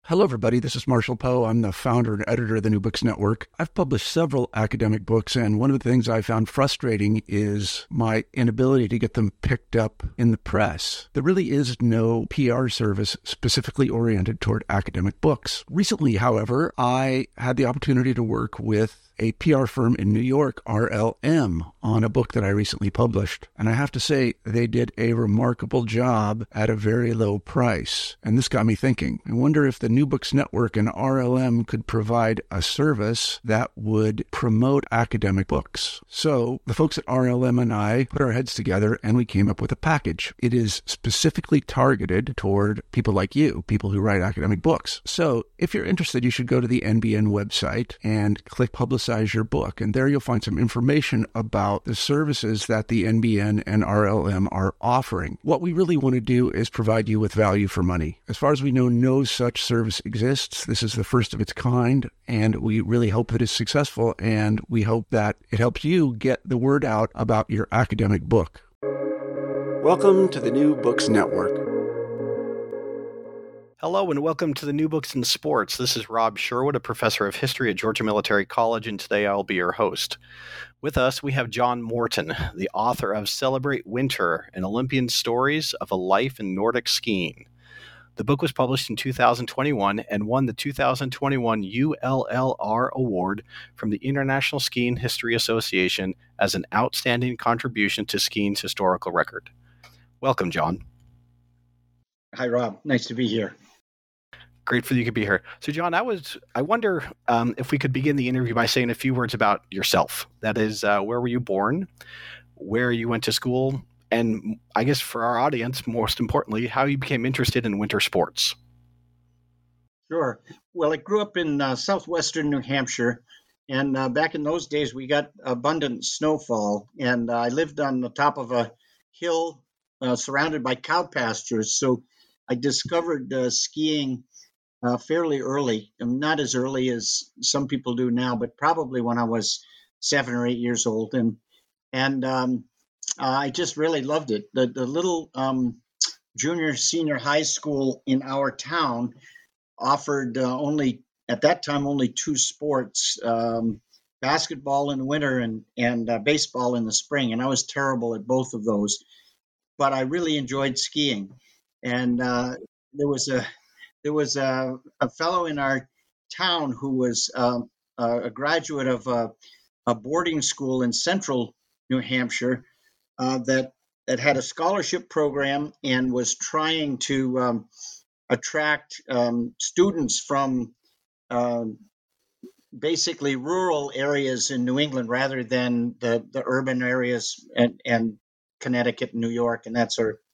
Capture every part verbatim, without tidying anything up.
Hello, everybody. This is Marshall Poe. I'm the founder and editor of the New Books Network. I've published several academic books, and one of the things I found frustrating is my inability to get them picked up in the press. There really is no P R service specifically oriented toward academic books. Recently, however, I had the opportunity to work with a P R firm in New York, R L M, on a book that I recently published. And I have to say, they did a remarkable job at a very low price. And this got me thinking. I wonder if the New Books Network and R L M could provide a service that would promote academic books. So the folks at R L M and I put our heads together and we came up with a package. It is specifically targeted toward people like you, people who write academic books. So if you're interested, you should go to the N B N website and click Publicize your book. And there you'll find some information about the services that the N B N and R L M are offering. What we really want to do is provide you with value for money. As far as we know, no such service exists. This is the first of its kind, and we really hope that it's successful, and we hope that it helps you get the word out about your academic book. Welcome to the New Books Network. Hello and welcome to the New Books in Sports. This is Rob Sherwood, a professor of history at Georgia Military College, and today I'll be your host. With us, we have John Morton, the author of Celebrate Winter, an Olympian Stories of a Life in Nordic Skiing. The book was published in two thousand twenty-one and won the two thousand twenty-one U L L R Award from the International Skiing History Association as an outstanding contribution to skiing's historical record. Welcome, John. Hi, Rob. Nice to be here. Great for you to be here. So, John, I was I wonder um, if we could begin the interview by saying a few words about yourself. That is, uh, where were you born, where you went to school, and I guess for our audience, most importantly, how you became interested in winter sports. Sure. Well, I grew up in uh, southwestern New Hampshire, and uh, back in those days, we got abundant snowfall, and uh, I lived on the top of a hill uh, surrounded by cow pastures. So I discovered uh, skiing Uh, fairly early, not as early as some people do now, but probably when I was seven or eight years old, and and um, uh, I just really loved it. The the little um, junior senior high school in our town offered uh, only at that time only two sports: um, basketball in the winter and and uh, baseball in the spring. And I was terrible at both of those, but I really enjoyed skiing. And uh, there was a There was a, a fellow in our town who was um, a graduate of a, a boarding school in central New Hampshire uh, that that had a scholarship program and was trying to um, attract um, students from uh, basically rural areas in New England rather than the, the urban areas and, and Connecticut and New York and that sort of.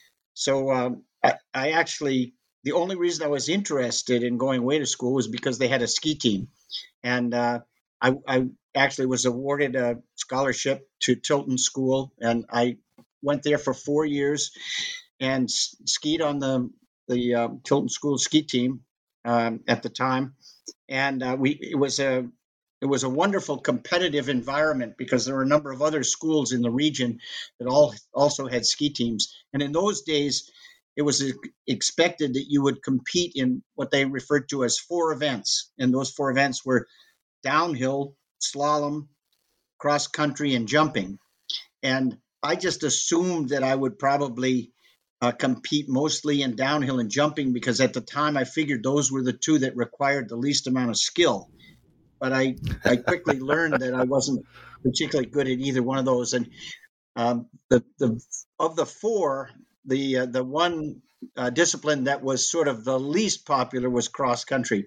So um, I, I actually. The only reason I was interested in going away to school was because they had a ski team. And uh, I, I actually was awarded a scholarship to Tilton School. And I went there for four years and s- skied on the, the uh, Tilton School ski team um, at the time. And uh, we it was a it was a wonderful competitive environment because there were a number of other schools in the region that all also had ski teams. And in those days, it was expected that you would compete in what they referred to as four events. And those four events were downhill, slalom, cross country, and jumping. And I just assumed that I would probably uh, compete mostly in downhill and jumping because at the time I figured those were the two that required the least amount of skill. But I, I quickly learned that I wasn't particularly good at either one of those. And um, the, the of the four, the uh, the one uh, discipline that was sort of the least popular was cross country,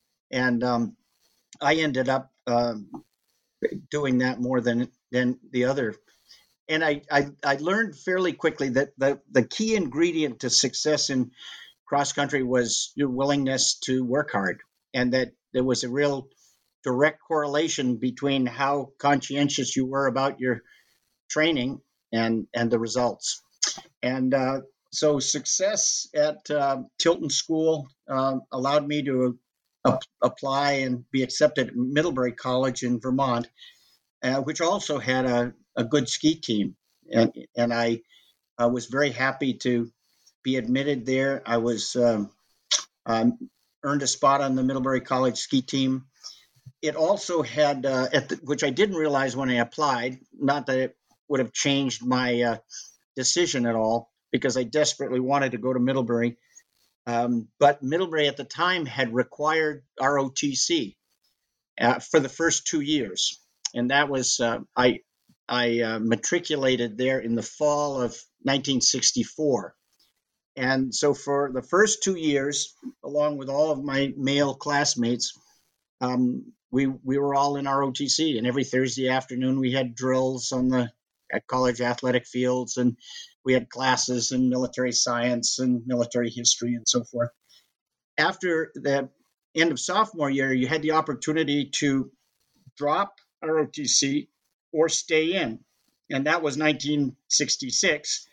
and um, I ended up uh, doing that more than than the other. And I, I I learned fairly quickly that the the key ingredient to success in cross country was your willingness to work hard, and that there was a real direct correlation between how conscientious you were about your training and and the results. And uh, so success at uh, Tilton School uh, allowed me to uh, apply and be accepted at Middlebury College in Vermont, uh, which also had a, a good ski team. And, and I uh, was very happy to be admitted there. I was um, um, earned a spot on the Middlebury College ski team. It also had, uh, at the, which I didn't realize when I applied, not that it would have changed my uh, decision at all, because I desperately wanted to go to Middlebury. Um, but Middlebury at the time had required R O T C uh, for the first two years. And that was, uh, I, I uh, matriculated there in the fall of nineteen sixty-four. And so for the first two years, along with all of my male classmates, um, we we were all in R O T C. And every Thursday afternoon, we had drills on the at college athletic fields, and we had classes in military science and military history and so forth. After the end of sophomore year, you had the opportunity to drop R O T C or stay in. And that was nineteen sixty-six.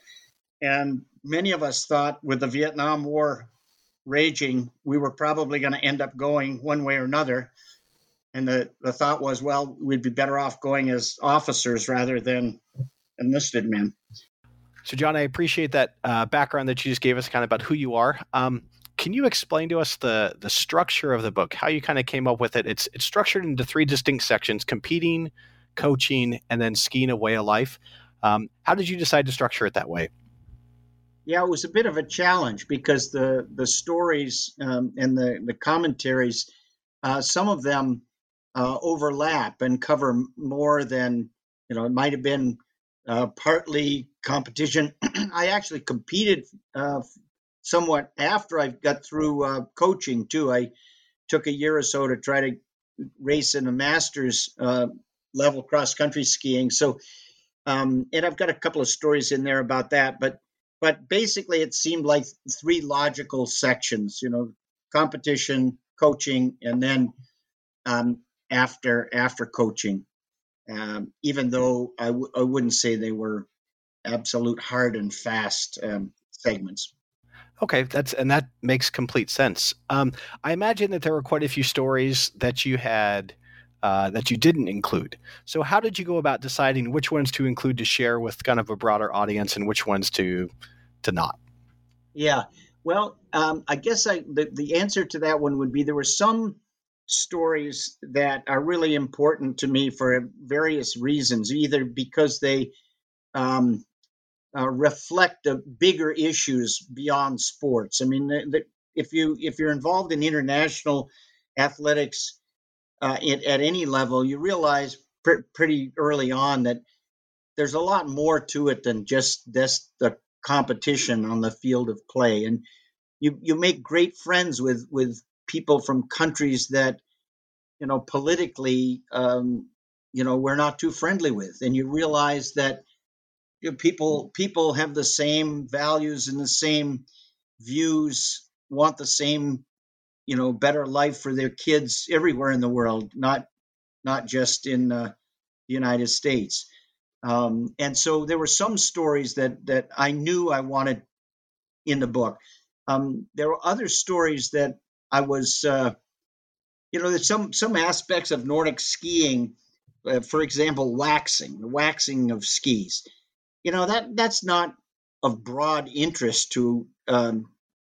And many of us thought with the Vietnam War raging, we were probably going to end up going one way or another. And the, the thought was, well, we'd be better off going as officers rather than enlisted men. So, John, I appreciate that uh, background that you just gave us, kind of about who you are. Um, can you explain to us the the structure of the book, how you kind of came up with it? It's it's structured into three distinct sections: competing, coaching, and then skiing a way of life. Um, how did you decide to structure it that way? Yeah, it was a bit of a challenge because the the stories um, and the the commentaries, uh, some of them uh, overlap and cover more than, you know, it might have been uh, partly competition. I actually competed uh, somewhat after I got through uh, coaching too. I took a year or so to try to race in a master's uh, level cross country skiing. So, um, and I've got a couple of stories in there about that, but But basically, it seemed like three logical sections, you know, competition, coaching, and then um, after after coaching, um, even though I, w- I wouldn't say they were absolute hard and fast um, segments. Okay, that's and that makes complete sense. Um, I imagine that there were quite a few stories that you had uh, that you didn't include. So how did you go about deciding which ones to include to share with kind of a broader audience and which ones to to not? Yeah, well, um, I guess I, the, the answer to that one would be there were some stories that are really important to me for various reasons, either because they um, uh, reflect the bigger issues beyond sports. I mean, the, the, if you if you're involved in international athletics uh, at, at any level, you realize pr- pretty early on that there's a lot more to it than just this the competition on the field of play. And you you make great friends with with people from countries that, you know, politically, um, you know, we're not too friendly with, and you realize that, you know, people people have the same values and the same views, want the same, you know, better life for their kids everywhere in the world, not not just in uh, the United States. Um, and so there were some stories that that I knew I wanted in the book. Um, there were other stories that I was, uh, you know, there's some some aspects of Nordic skiing, uh, for example, waxing, the waxing of skis. You know, that that's not of broad interest to um,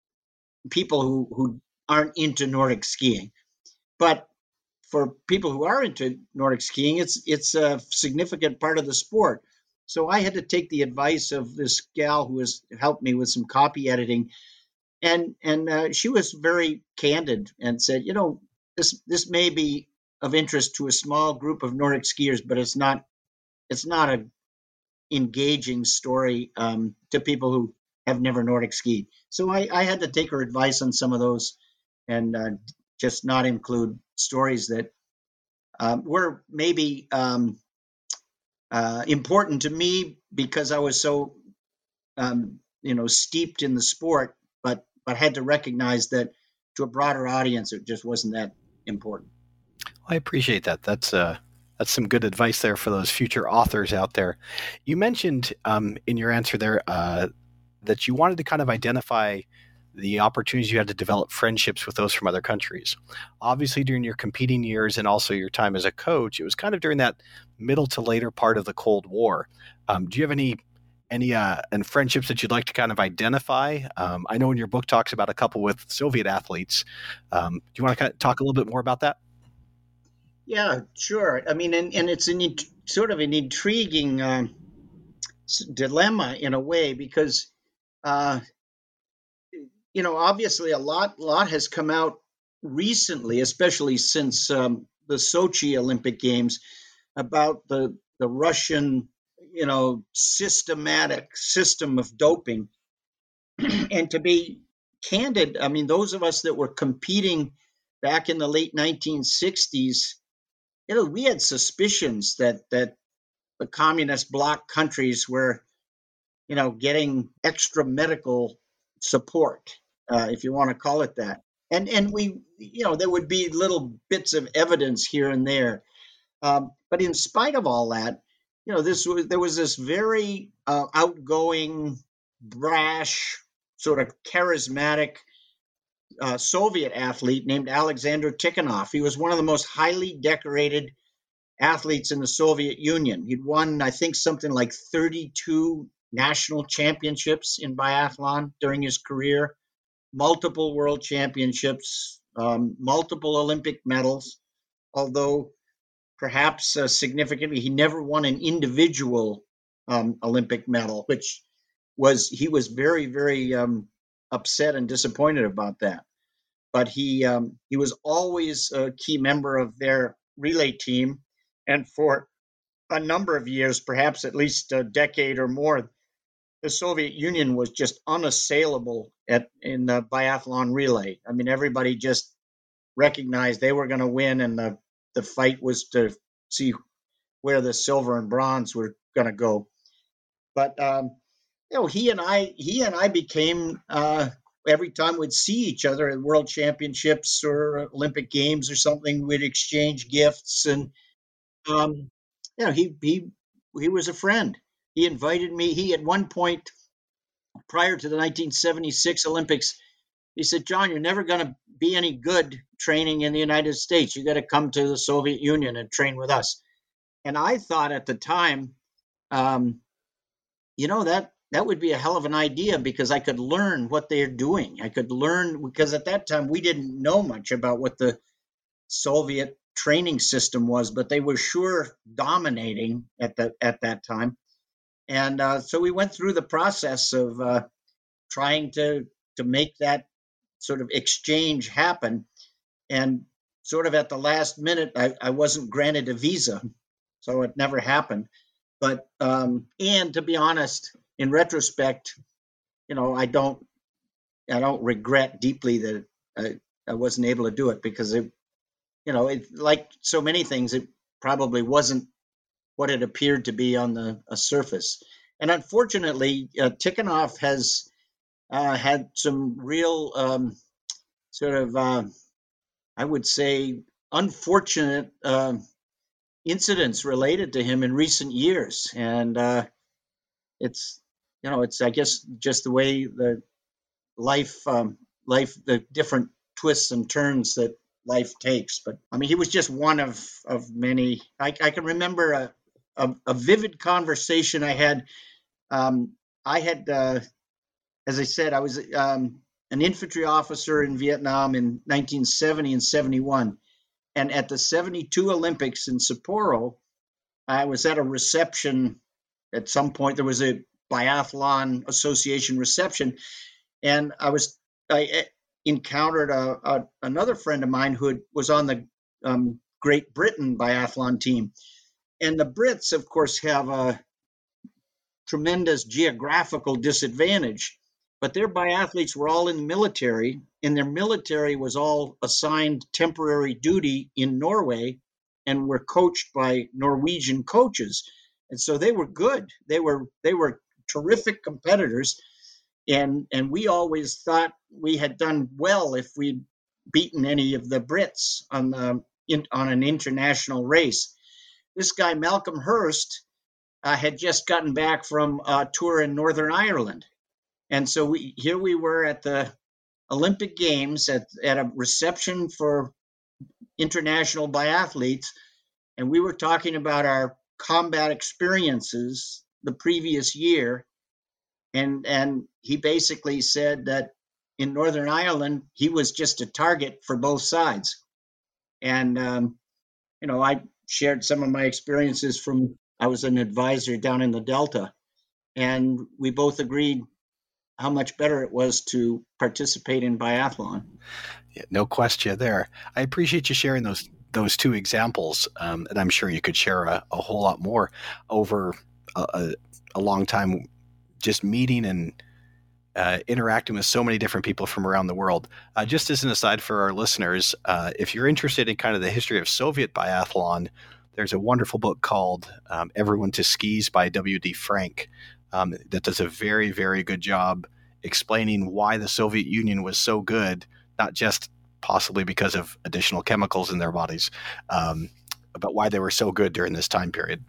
people who who aren't into Nordic skiing, but for people who are into Nordic skiing, it's it's a significant part of the sport. So I had to take the advice of this gal who has helped me with some copy editing, and and uh, she was very candid and said, you know, this this may be of interest to a small group of Nordic skiers, but it's not it's not a engaging story um, to people who have never Nordic skied. So I, I had to take her advice on some of those, and uh, just not include stories that um, were maybe um, uh, important to me because I was so, um, you know, steeped in the sport, but but had to recognize that to a broader audience, it just wasn't that important. I appreciate that. That's uh, that's some good advice there for those future authors out there. You mentioned um, in your answer there uh, that you wanted to kind of identify the opportunities you had to develop friendships with those from other countries. Obviously, during your competing years and also your time as a coach, it was kind of during that middle to later part of the Cold War. Um, do you have any any uh, and friendships that you'd like to kind of identify? Um, I know in your book talks about a couple with Soviet athletes. Um, do you want to kind of talk a little bit more about that? Yeah, sure. I mean, and, and it's an int- sort of an intriguing um, dilemma in a way because, uh, you know, obviously a lot, lot has come out recently, especially since um, the Sochi Olympic Games, about the the Russian, you know, systematic system of doping. And to be candid, I mean, those of us that were competing back in the late nineteen sixties, you know, we had suspicions that that the communist bloc countries were, you know, getting extra medical support, uh, if you want to call it that. And and we, you know, there would be little bits of evidence here and there. Um, but in spite of all that, you know, this was there was this very uh, outgoing, brash, sort of charismatic uh, Soviet athlete named Alexander Tikhonov. He was one of the most highly decorated athletes in the Soviet Union. He'd won, I think, something like thirty-two national championships in biathlon during his career, multiple world championships, um, multiple Olympic medals, although perhaps uh, significantly, he never won an individual um, Olympic medal, which was, he was very, very um, upset and disappointed about that. But he um, he was always a key member of their relay team. And for a number of years, perhaps at least a decade or more, the Soviet Union was just unassailable at in the biathlon relay. I mean, everybody just recognized they were going to win, and the, the fight was to see where the silver and bronze were going to go. But um, you know, he and I, he and I became uh, every time we'd see each other at World Championships or Olympic Games or something, we'd exchange gifts, and um, you know, he he he was a friend. He invited me. He at one point prior to the nineteen seventy-six Olympics, he said, "John, you're never going to be any good training in the United States. You got to come to the Soviet Union and train with us." And I thought at the time, um, you know, that that would be a hell of an idea because I could learn what they're doing. I could learn because at that time we didn't know much about what the Soviet training system was, but they were sure dominating at the at that time. And uh, so we went through the process of uh, trying to to make that sort of exchange happen. And sort of at the last minute, I, I wasn't granted a visa, so it never happened. But um, and to be honest, in retrospect, you know, I don't I don't regret deeply that I, I wasn't able to do it because it, you know, it like so many things, it probably wasn't what it appeared to be on the a surface. And unfortunately, uh, Tikhonov has uh, had some real um, sort of, uh, I would say, unfortunate uh, incidents related to him in recent years, and uh, it's, you know, it's I guess just the way the life, um, life, the different twists and turns that life takes. But I mean, he was just one of of many. I, I can remember a, a, a vivid conversation I had. Um, I had, uh, as I said, I was um, an infantry officer in Vietnam in nineteen seventy and seventy-one. And at the seventy-two Olympics in Sapporo, I was at a reception. At some point, there was a biathlon association reception. And I was, I encountered a, a, another friend of mine who was on the um, Great Britain biathlon team. And the Brits, of course, have a tremendous geographical disadvantage, but their biathletes were all in the military, and their military was all assigned temporary duty in Norway and were coached by Norwegian coaches. And so they were good. They were they were terrific competitors. And and we always thought we had done well if we'd beaten any of the Brits on the in, on an international race. This guy, Malcolm Hurst, uh, had just gotten back from a tour in Northern Ireland. And so we here we were at the Olympic Games at, at a reception for international biathletes, and we were talking about our combat experiences the previous year. And, and he basically said that in Northern Ireland, he was just a target for both sides. And, um, you know, I shared some of my experiences from, I was an advisor down in the Delta, and we both agreed how much better it was to participate in biathlon. Yeah, no question there. I appreciate you sharing those those two examples, um, and I'm sure you could share a, a whole lot more over a, a, a long time, just meeting and uh, interacting with so many different people from around the world. Uh, just as an aside for our listeners, uh, if you're interested in kind of the history of Soviet biathlon, there's a wonderful book called um, Everyone to Skis by W D Frank um, that does a very, very good job explaining why the Soviet Union was so good, not just possibly because of additional chemicals in their bodies, um, but why they were so good during this time period.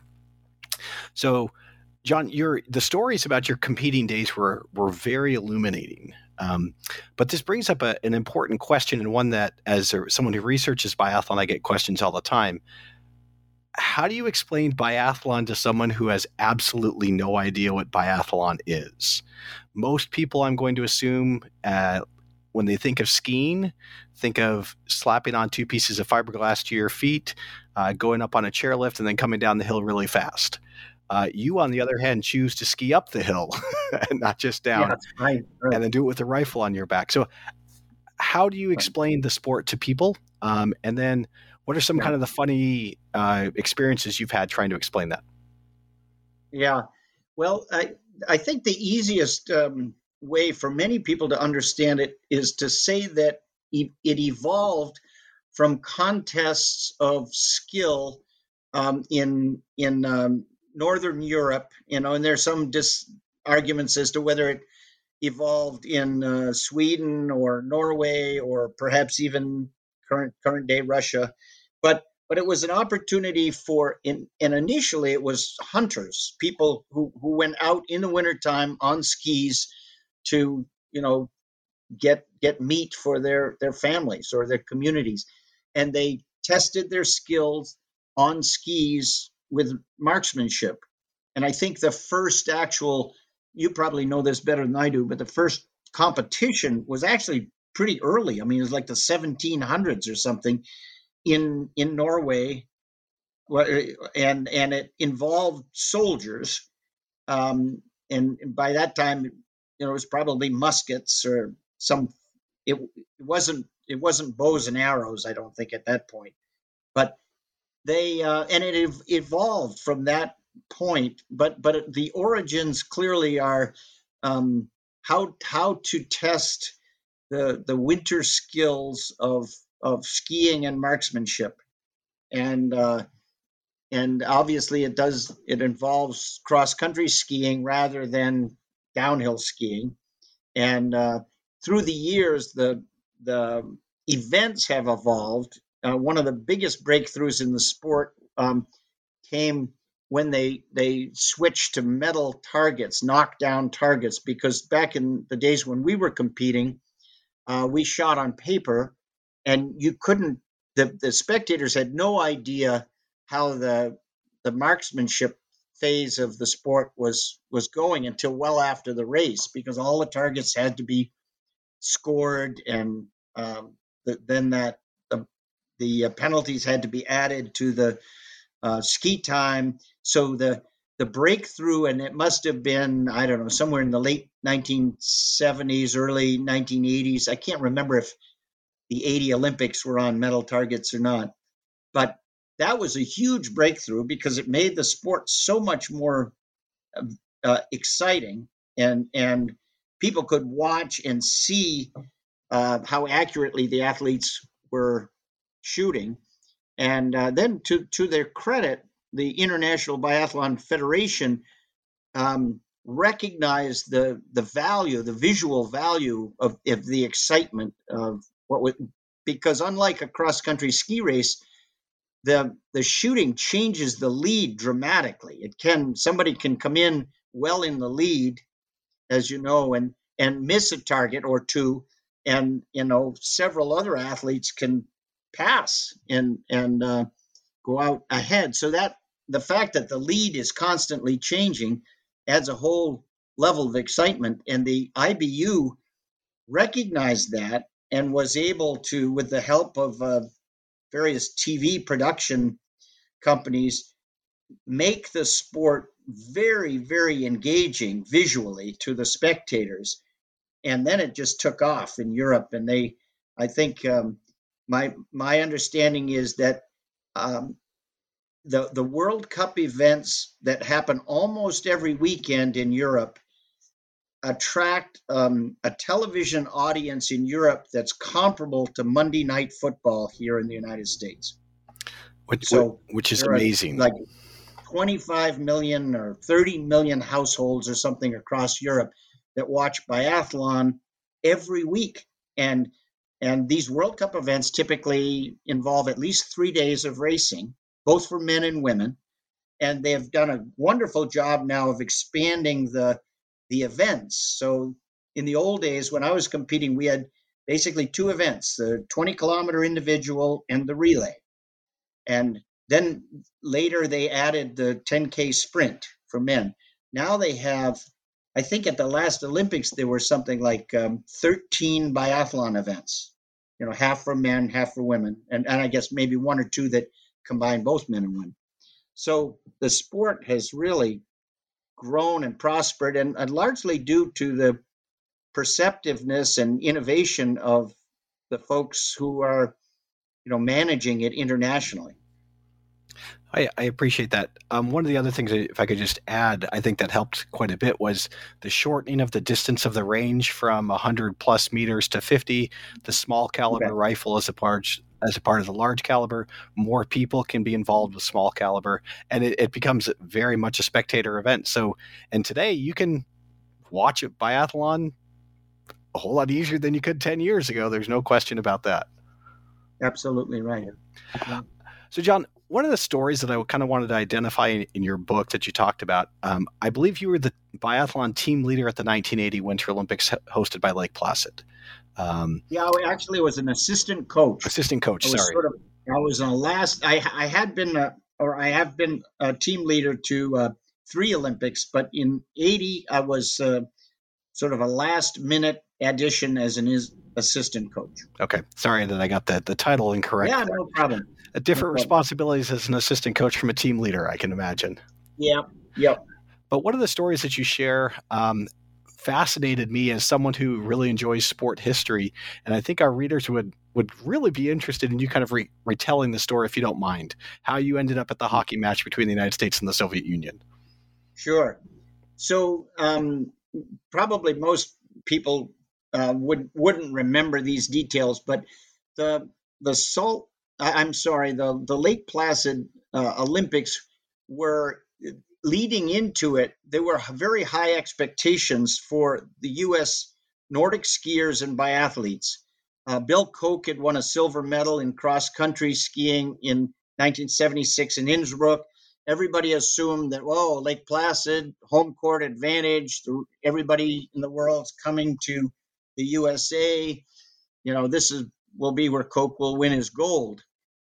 So, John, your the stories about your competing days were were very illuminating. Um, but this brings up a, an important question, and one that, as a, someone who researches biathlon, I get questions all the time. How do you explain biathlon to someone who has absolutely no idea what biathlon is? Most people, I'm going to assume, uh, when they think of skiing, think of slapping on two pieces of fiberglass to your feet, uh, going up on a chairlift, and then coming down the hill really fast. Uh, you, on the other hand, choose to ski up the hill and not just down, yeah, right, right. and then do it with a rifle on your back. So how do you explain the sport to people? Um, and then what are some yeah. kind of the funny uh, experiences you've had trying to explain that? Yeah, well, I, I think the easiest um, way for many people to understand it is to say that e- it evolved from contests of skill um, in in um, Northern Europe, you know, and there's some dis- arguments as to whether it evolved in uh, Sweden or Norway or perhaps even current current day Russia, but but it was an opportunity for, in, and initially it was hunters, people who, who went out in the wintertime on skis to, you know, get get meat for their, their families or their communities. And they tested their skills on skis with marksmanship. And I think the first actual, you probably know this better than I do, but the first competition was actually pretty early. I mean, it was like the seventeen hundreds or something in in Norway, and and it involved soldiers. Um, and by that time, you know, it was probably muskets or some. It, it wasn't it wasn't bows and arrows, I don't think, at that point. But they uh, and it ev- evolved from that point. But but the origins clearly are um, how how to test the the winter skills of of skiing and marksmanship, and uh, and obviously it does it involves cross country skiing rather than downhill skiing. And uh, through the years, the the events have evolved. Uh, one of the biggest breakthroughs in the sport um, came when they they switched to metal targets, knockdown targets, because back in the days when we were competing, uh, we shot on paper, and you couldn't. The, the spectators had no idea how the the marksmanship phase of the sport was was going until well after the race, because all the targets had to be scored, and um, the, then that the, the penalties had to be added to the uh, ski time. So the the breakthrough, and it must have been, I don't know, somewhere in the late nineteen seventies, early nineteen eighties. I can't remember if the eighty Olympics were on metal targets or not, but that was a huge breakthrough because it made the sport so much more uh, exciting, and and people could watch and see uh, how accurately the athletes were shooting. And uh, then to to their credit, the International Biathlon Federation um, recognized the the value, the visual value of, of the excitement of what was, because unlike a cross country ski race, the the shooting changes the lead dramatically. It can somebody can come in well in the lead, as you know, and and miss a target or two, and you know several other athletes can pass and and uh, go out ahead. So that the fact that the lead is constantly changing adds a whole level of excitement. And the I B U recognized that and was able to, with the help of uh, various T V production companies, make the sport very, very engaging visually to the spectators. And then it just took off in Europe. And they, I think, um, my my understanding is that um, the the World Cup events that happen almost every weekend in Europe attract um, a television audience in Europe that's comparable to Monday Night Football here in the United States. Which, so which is amazing. Like twenty-five million or thirty million households or something across Europe that watch biathlon every week. And and these World Cup events typically involve at least three days of racing, both for men and women. And they've done a wonderful job now of expanding the the events. So in the old days, when I was competing, we had basically two events, the twenty kilometer individual and the relay. And then later they added the ten K sprint for men. Now they have, I think at the last Olympics, there were something like um, thirteen biathlon events, you know, half for men, half for women. And, and I guess maybe one or two that combine both men and women. So the sport has really grown and prospered, and, and largely due to the perceptiveness and innovation of the folks who are, you know, managing it internationally. I, I appreciate that. Um, one of the other things, if I could just add, I think that helped quite a bit was the shortening of the distance of the range from one hundred plus meters to fifty. The small caliber okay. rifle as a part as a part of the large caliber. More people can be involved with small caliber, and it, it becomes very much a spectator event. So, and today you can watch a biathlon a whole lot easier than you could ten years ago. There's no question about that. Absolutely right. Yeah. So, John, one of the stories that I kind of wanted to identify in, in your book that you talked about, um, I believe you were the biathlon team leader at the nineteen eighty Winter Olympics hosted by Lake Placid. Um, yeah, I actually was an assistant coach. Assistant coach, I was sorry. Sort of, I was on last, I, I had been, a, or I have been a team leader to uh, three Olympics, but in eighty, I was uh, sort of a last minute addition as an is, assistant coach. Okay. Sorry that I got the, the title incorrect. Yeah, no problem. A different no problem. Responsibilities as an assistant coach from a team leader, I can imagine. Yeah, yep. But one of the stories that you share um, fascinated me as someone who really enjoys sport history. And I think our readers would, would really be interested in you kind of re- retelling the story, if you don't mind, how you ended up at the hockey match between the United States and the Soviet Union. Sure. So um, probably most people uh, would, wouldn't remember these details, but the the salt, I'm sorry, the, the Lake Placid uh, Olympics were leading into it. There were very high expectations for the U S Nordic skiers and biathletes. Uh, Bill Koch had won a silver medal in cross-country skiing in nineteen seventy-six in Innsbruck. Everybody assumed that, whoa, Lake Placid, home court advantage, everybody in the world's coming to the U S A. You know, this is will be where Koch will win his gold.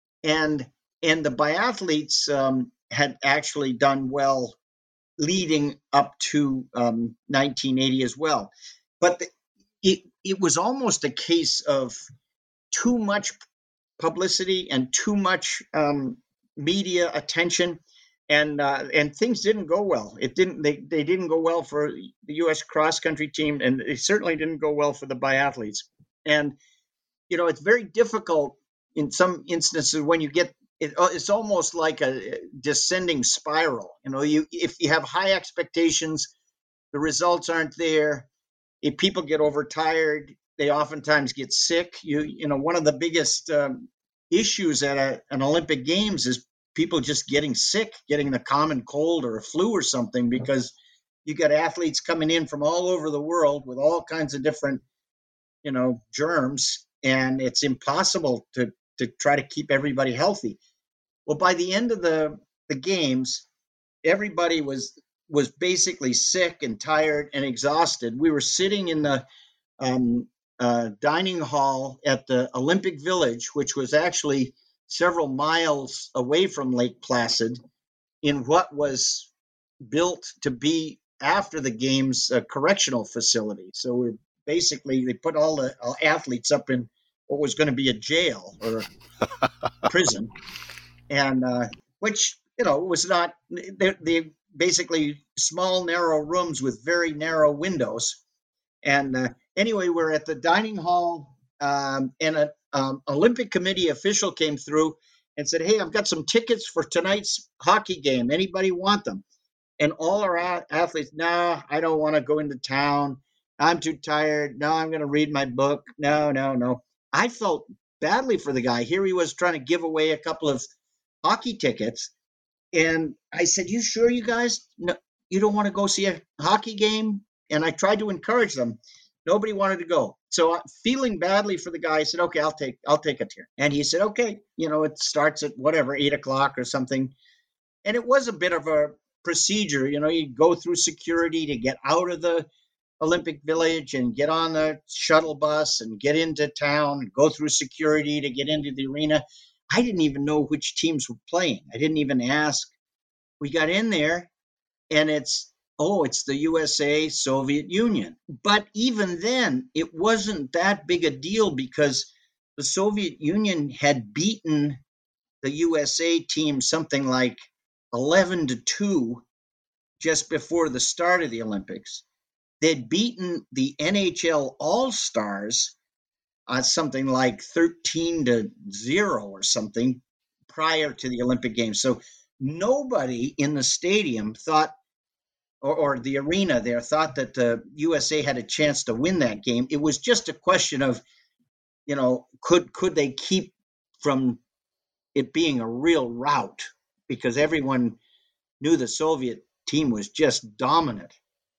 And and the biathletes um, had actually done well leading up to um, nineteen eighty as well. But the, it it was almost a case of too much publicity and too much um, media attention, and uh, and things didn't go well. It didn't they they didn't go well for the U S cross country team, and they certainly didn't go well for the biathletes. And you know, it's very difficult in some instances when you get it, it's almost like a descending spiral. You know, you if you have high expectations, the results aren't there. If people get overtired, they oftentimes get sick. You you know, one of the biggest um, issues at a, an Olympic Games is people just getting sick, getting the common cold or a flu or something, because you got athletes coming in from all over the world with all kinds of different, you know, germs, and it's impossible to to try to keep everybody healthy. Well, by the end of the, the games, everybody was was basically sick and tired and exhausted. We were sitting in the um, uh, dining hall at the Olympic Village, which was actually several miles away from Lake Placid, in what was built to be after the games a correctional facility. So we're basically, they put all the all athletes up in what was going to be a jail or a prison. And uh, which, you know, was not, they, they basically small, narrow rooms with very narrow windows. And uh, anyway, we're at the dining hall, um, and an um, Olympic Committee official came through and said, "Hey, I've got some tickets for tonight's hockey game. Anybody want them?" And all our a- athletes, "No, I don't want to go into town. I'm too tired. No, I'm going to read my book. No, no, no." I felt badly for the guy. Here he was trying to give away a couple of hockey tickets. And I said, "You sure, you guys, no, you don't want to go see a hockey game?" And I tried to encourage them. Nobody wanted to go. So uh, feeling badly for the guy, I said, "Okay, I'll take, I'll take it here." And he said, "Okay, you know, it starts at whatever, eight o'clock or something." And it was a bit of a procedure. You know, you go through security to get out of the Olympic Village and get on the shuttle bus and get into town and go through security to get into the arena. I didn't even know which teams were playing. I didn't even ask. We got in there and it's, oh, it's the U S A, Soviet Union. But even then, it wasn't that big a deal because the Soviet Union had beaten the U S A team something like eleven to two just before the start of the Olympics. They'd beaten the N H L All-Stars uh, something like thirteen to zero or something prior to the Olympic Games. So nobody in the stadium thought, or, or the arena there, thought that the U S A had a chance to win that game. It was just a question of, you know, could could they keep from it being a real rout, because everyone knew the Soviet team was just dominant.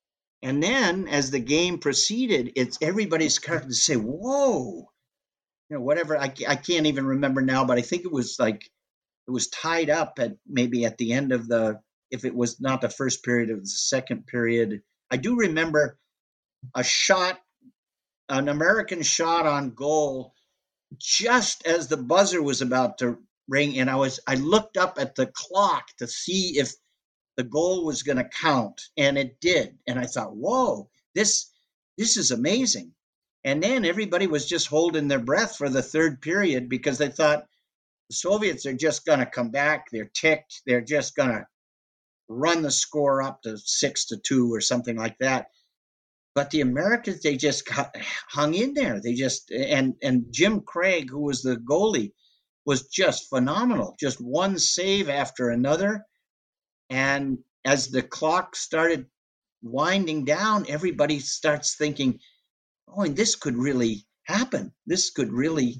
And then as the game proceeded, it's everybody started to say, "Whoa," you know, whatever. I, I can't even remember now, but I think it was like it was tied up at maybe at the end of the, if it was not the first period, it was the second period. I do remember a shot, an American shot on goal, just as the buzzer was about to ring, and I was I looked up at the clock to see if the goal was going to count, and it did. And I thought, "Whoa, this this is amazing." And then everybody was just holding their breath for the third period because they thought the Soviets are just going to come back. They're ticked. They're just going to run the score up to six to two or something like that. But the Americans, they just got, hung in there. They just, and and Jim Craig, who was the goalie, was just phenomenal. Just one save after another. And as the clock started winding down, everybody starts thinking, "Oh, and this could really happen. This could really."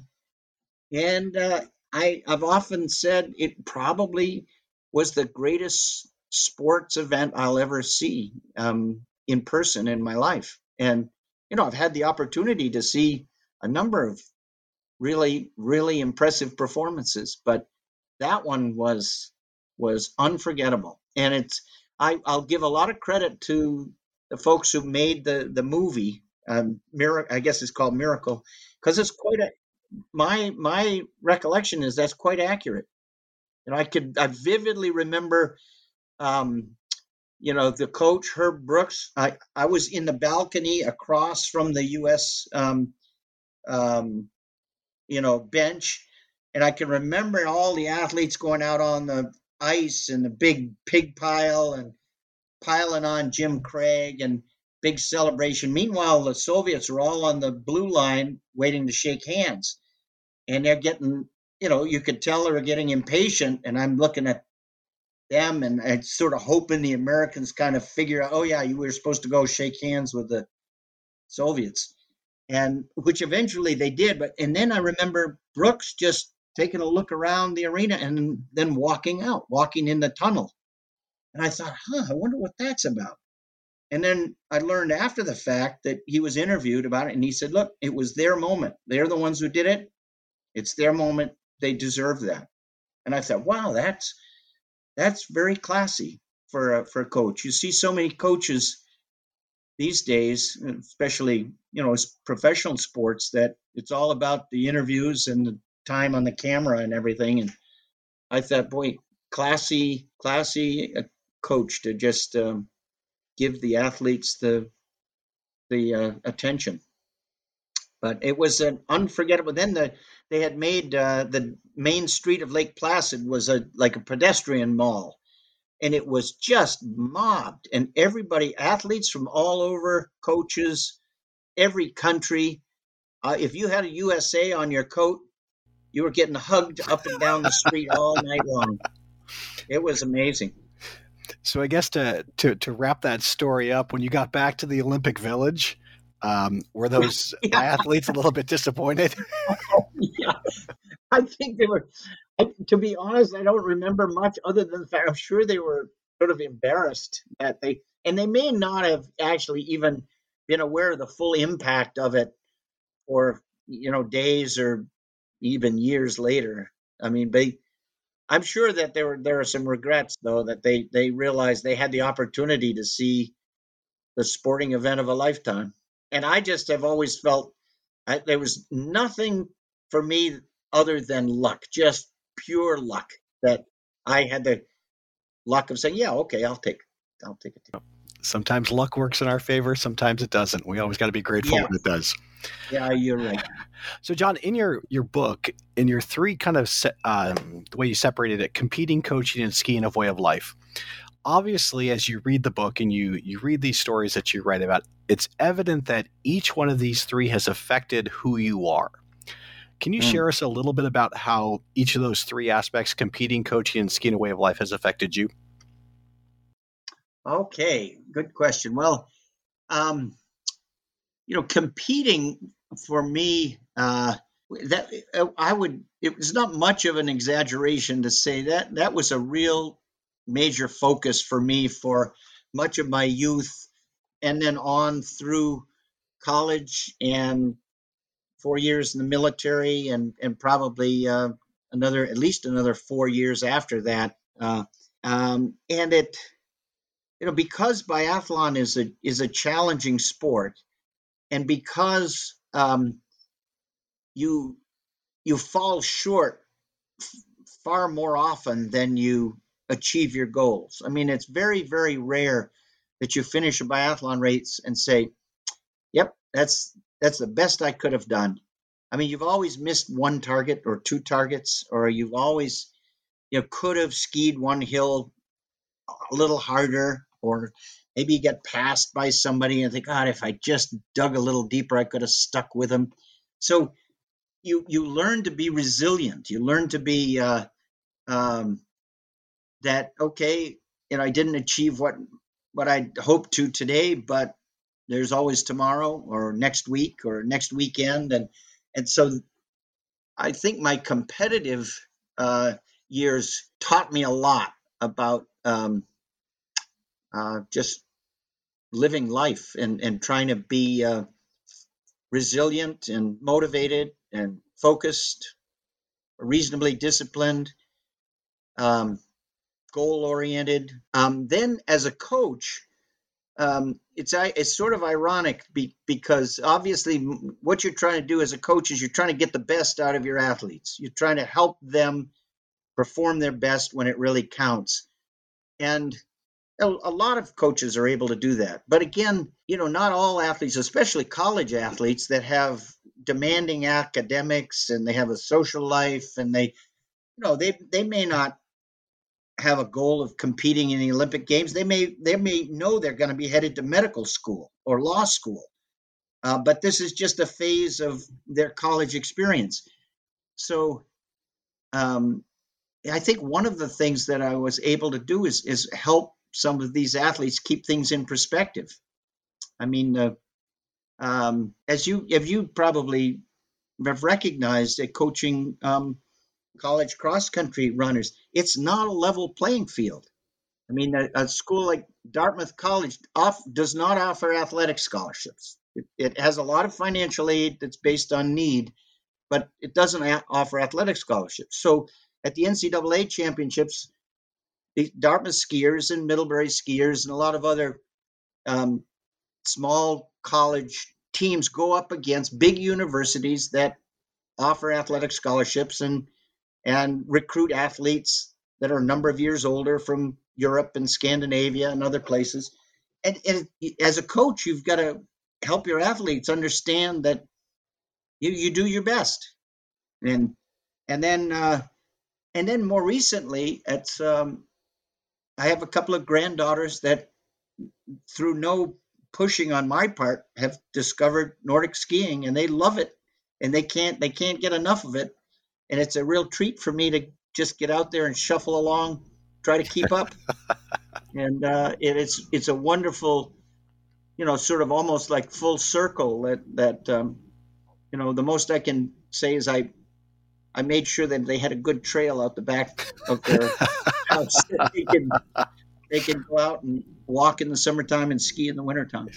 And uh, I, I've often said it probably was the greatest sports event I'll ever see um, in person in my life. And, you know, I've had the opportunity to see a number of really, really impressive performances, but that one was was unforgettable. And it's I, I'll give a lot of credit to the folks who made the the movie. Um, Miracle, I guess it's called Miracle, because it's quite a my my recollection is that's quite accurate. You know, I could I vividly remember, um, you know, the coach Herb Brooks. I I was in the balcony across from the U S um, um, you know, bench, and I can remember all the athletes going out on the ice and the big pig pile and piling on Jim Craig and big celebration. Meanwhile, the Soviets are all on the blue line waiting to shake hands. And they're getting, you know, you could tell they're getting impatient. And I'm looking at them and I sort of hoping the Americans kind of figure out, "Oh, yeah, you were supposed to go shake hands with the Soviets." And which eventually they did. But and then I remember Brooks just taking a look around the arena and then walking out, walking in the tunnel. And I thought, huh, I wonder what that's about. And then I learned after the fact that he was interviewed about it, and he said, "Look, it was their moment. They're the ones who did it. It's their moment. They deserve that." And I thought, wow, that's that's very classy for a, for a coach. You see so many coaches these days, especially, you know, professional sports, that it's all about the interviews and the time on the camera and everything. And I thought, boy, classy, classy coach to just um, give the athletes the the uh, attention. But it was an unforgettable. Then the they had made uh, the main street of Lake Placid was a like a pedestrian mall, and it was just mobbed, and everybody, athletes from all over, coaches, every country. Uh, if you had a U S A on your coat, you were getting hugged up and down the street all night long. It was amazing. So I guess to, to, to wrap that story up, when you got back to the Olympic Village, um, were those yeah. athletes a little bit disappointed? Yeah, I think they were. I, to be honest, I don't remember much other than the fact I'm sure they were sort of embarrassed that they, and they may not have actually even been aware of the full impact of it for, you know, days or even years later. I mean, they, I'm sure that there were there are some regrets though that they they realized they had the opportunity to see the sporting event of a lifetime. And I just have always felt I, there was nothing for me other than luck, just pure luck, that I had the luck of saying, yeah, okay, I'll take I'll take it. Sometimes luck works in our favor. Sometimes it doesn't. We always got to be grateful yeah. when it does. Yeah, you're right. So, John, in your, your book, in your three kind of se- um, the way you separated it, competing, coaching, and skiing of way of life. Obviously, as you read the book and you you read these stories that you write about, it's evident that each one of these three has affected who you are. Can you mm. share us a little bit about how each of those three aspects, competing, coaching, and skiing a way of life, has affected you? Okay, good question. Well, um, you know, competing for me, uh, that I would, it was not much of an exaggeration to say that that was a real major focus for me for much of my youth, and then on through college and four years in the military, and and probably uh, another at least another four years after that. Uh, um, and it, you know, because biathlon is a is a challenging sport, and because um, you you fall short f- far more often than you achieve your goals. I mean, it's very, very rare that you finish a biathlon race and say, "Yep, that's that's the best I could have done." I mean, you've always missed one target or two targets, or you've always, you know, could have skied one hill a little harder, or maybe you get passed by somebody and think, God, if I just dug a little deeper, I could have stuck with them. So you you learn to be resilient. You learn to be uh, um, that, okay, you know, I didn't achieve what what I hoped to today, but there's always tomorrow or next week or next weekend. And and so I think my competitive uh, years taught me a lot about um, uh, just living life and, and trying to be uh, resilient and motivated and focused, reasonably disciplined, um, goal-oriented. Um, then as a coach, um, it's it's sort of ironic be, because obviously what you're trying to do as a coach is you're trying to get the best out of your athletes. You're trying to help them perform their best when it really counts. And a lot of coaches are able to do that. But again, you know, not all athletes, especially college athletes that have demanding academics and they have a social life, and they, you know, they they may not have a goal of competing in the Olympic Games. They may they may know they're going to be headed to medical school or law school. Uh, but this is just a phase of their college experience. So um, I think one of the things that I was able to do is is help some of these athletes keep things in perspective. I mean, uh, um, as you have you probably have recognized that coaching um, college cross country runners, it's not a level playing field. I mean, a, a school like Dartmouth College off, does not offer athletic scholarships. It, it has a lot of financial aid that's based on need, but it doesn't a- offer athletic scholarships. So at the N C double A championships, the Dartmouth skiers and Middlebury skiers and a lot of other um, small college teams go up against big universities that offer athletic scholarships and and recruit athletes that are a number of years older from Europe and Scandinavia and other places. and, and as a coach, you've got to help your athletes understand that you, you do your best. And, and then, uh, and then more recently, it's, um, I have a couple of granddaughters that, through no pushing on my part, have discovered Nordic skiing, and they love it, and they can't they can't get enough of it. And it's a real treat for me to just get out there and shuffle along, try to keep up. And uh, it, it's it's a wonderful, you know, sort of almost like full circle. That that um, you know, the most I can say is I I made sure that they had a good trail out the back of their house that they can they can go out and walk in the summertime and ski in the wintertime.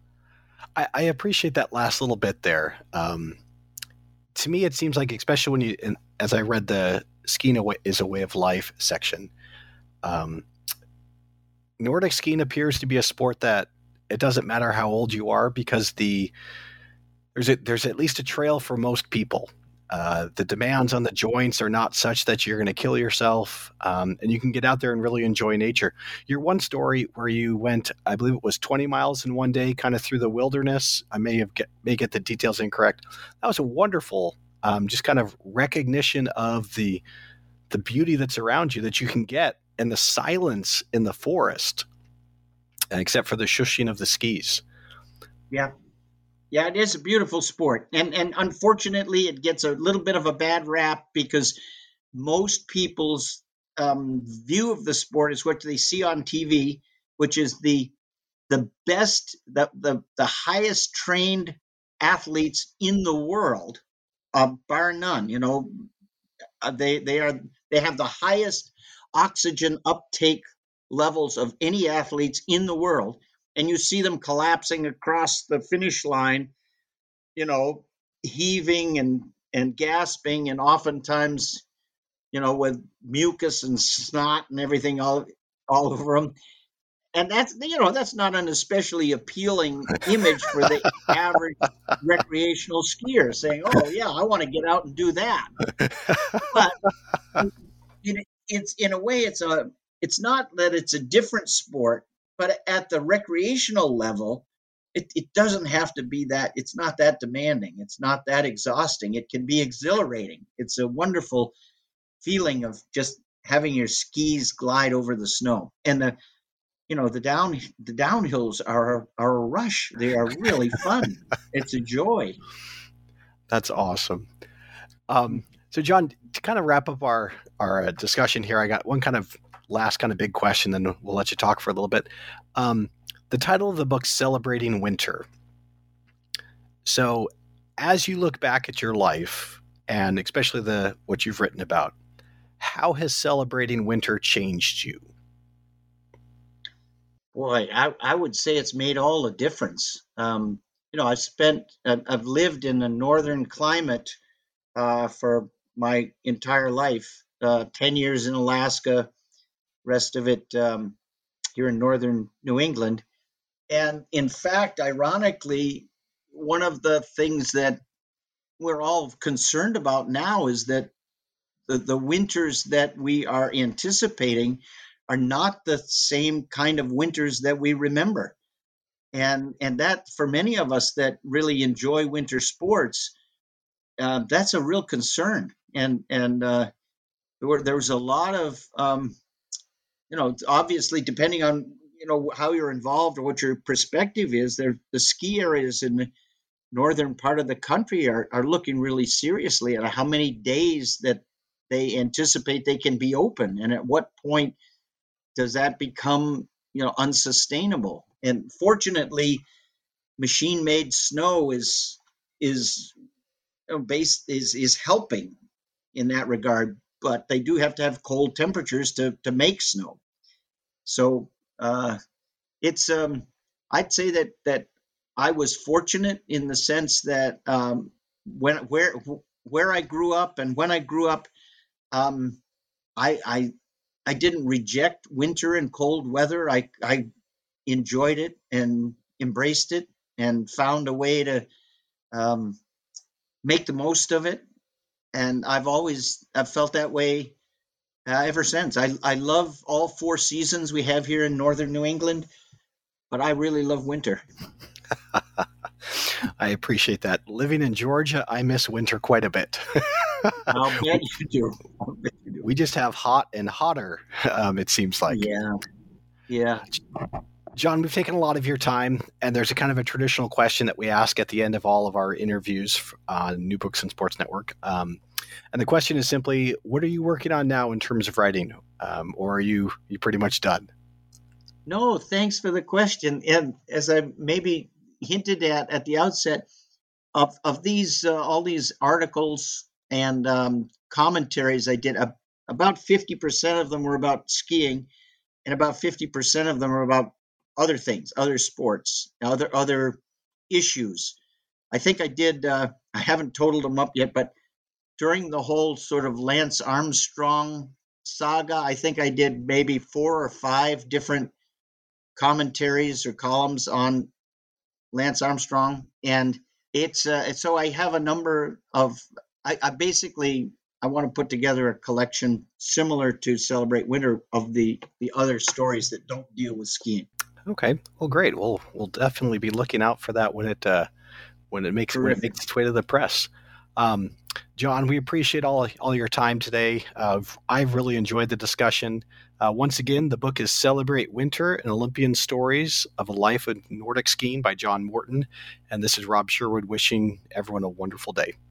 I, I appreciate that last little bit there. Um, to me, it seems like, especially when you, and as I read the skiing is a way of life section, um, Nordic skiing appears to be a sport that it doesn't matter how old you are, because the there's a, there's at least a trail for most people. Uh, the demands on the joints are not such that you're going to kill yourself, um, and you can get out there and really enjoy nature. Your one story where you went, I believe it was twenty miles in one day, kind of through the wilderness. I may have get, may get the details incorrect. That was a wonderful, um, just kind of recognition of the the beauty that's around you that you can get, and the silence in the forest, except for the shushing of the skis. Yeah. Yeah, it is a beautiful sport. And and unfortunately, it gets a little bit of a bad rap because most people's um, view of the sport is what they see on T V, which is the the best, the the, the highest trained athletes in the world, uh, bar none. You know, uh, they they are they have the highest oxygen uptake levels of any athletes in the world. And you see them collapsing across the finish line, you know, heaving and, and gasping, and oftentimes, you know, with mucus and snot and everything all, all over them. And that's, you know, that's not an especially appealing image for the average recreational skier saying, oh, yeah, I want to get out and do that. But it, it's, in a way, it's a, it's not that it's a different sport, but at the recreational level, it, it doesn't have to be that. It's not that demanding. It's not that exhausting. It can be exhilarating. It's a wonderful feeling of just having your skis glide over the snow. And the, you know, the down the downhills are are a rush. They are really fun. It's a joy. That's awesome. Um, so, John, to kind of wrap up our our uh, discussion here, I got one kind of last kind of big question, then we'll let you talk for a little bit. Um, the title of the book, Celebrating Winter. So as you look back at your life, and especially the what you've written about, how has celebrating winter changed you? Boy, I, I would say it's made all the difference. Um, you know, I've spent, I've lived in a northern climate uh, for my entire life, uh, ten years in Alaska, rest of it um, here in northern New England. And in fact, ironically, one of the things that we're all concerned about now is that the, the winters that we are anticipating are not the same kind of winters that we remember. And and that, for many of us that really enjoy winter sports, uh, that's a real concern. And and uh, there, were, there was a lot of, um, you know, obviously, depending on, you know, how you're involved or what your perspective is, there the ski areas in the northern part of the country are, are looking really seriously at how many days that they anticipate they can be open, and at what point does that become, you know, unsustainable. And fortunately, machine-made snow is is you know, based is is helping in that regard, but they do have to have cold temperatures to to make snow. So uh, it's um, I'd say that that I was fortunate in the sense that um, when where where I grew up and when I grew up, um, I I I didn't reject winter and cold weather. I I enjoyed it and embraced it and found a way to um, make the most of it. And I've always I've felt that way uh, ever since. I I love all four seasons we have here in northern New England. but I really love winter. I appreciate that. Living in Georgia, I miss winter quite a bit. I'll bet you do. I'll bet you do. We just have hot and hotter, um, it seems like. Yeah. Yeah. John, we've taken a lot of your time, and there's a kind of a traditional question that we ask at the end of all of our interviews on New Books and Sports Network. Um, and the question is simply, what are you working on now in terms of writing? Um, or are you you pretty much done? No, thanks for the question. And as I maybe hinted at at the outset, of of these uh, all these articles and um, commentaries I did, uh, about fifty percent of them were about skiing, and about fifty percent of them are about other things, other sports, other other issues. I think I did. Uh, I haven't totaled them up yet, but during the whole sort of Lance Armstrong saga, I think I did maybe four or five different commentaries or columns on Lance Armstrong, and it's uh, it's so I have a number of. I, I basically I want to put together a collection similar to Celebrate Winter of the the other stories that don't deal with skiing. Okay, well, great. We'll we'll definitely be looking out for that when it uh, when it makes when it makes its way to the press. Um, John, we appreciate all all your time today. Uh, I've really enjoyed the discussion. Uh, once again, the book is Celebrate Winter and Olympian Stories of a Life of Nordic Skiing by John Morton. And this is Rob Sherwood wishing everyone a wonderful day.